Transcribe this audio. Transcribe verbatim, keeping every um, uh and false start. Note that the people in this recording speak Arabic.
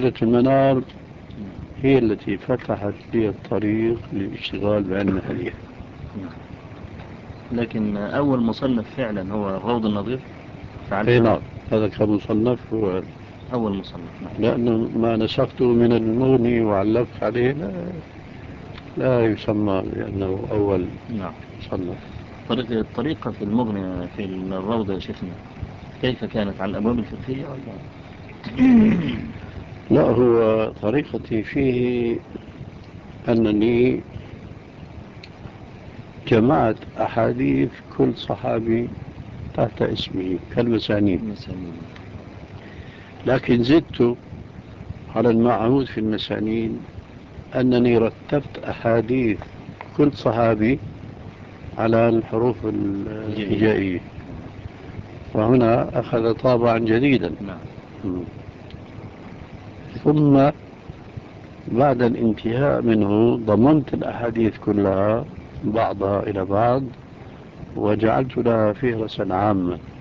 وحدة المنار هي التي فتحت لي الطريق للاشتغال بعلم الحديث. لكن أول مصنف فعلا هو روض النظير. اي نعم، هذا كان مصنف هو أول مصنف. نعم. لأنه ما نسخته من المغني وعلقت عليه لا, لا يسمى لأنه أول نعم. مصنف. طريقة الطريقة في المغني في الروضة يا شيخنا كيف كانت على الأبواب الفقهية ولا؟ لا، هو طريقتي فيه أنني جمعت أحاديث كل صحابي تحت اسمه كالمسانيد، لكن زدت على المعهود في المسانيد أنني رتبت أحاديث كل صحابي على الحروف الهجائية، وهنا أخذ طابعا جديدا. ثم بعد الانتهاء منه ضمنت الأحاديث كلها بعضها إلى بعض وجعلت لها فهرسا عامة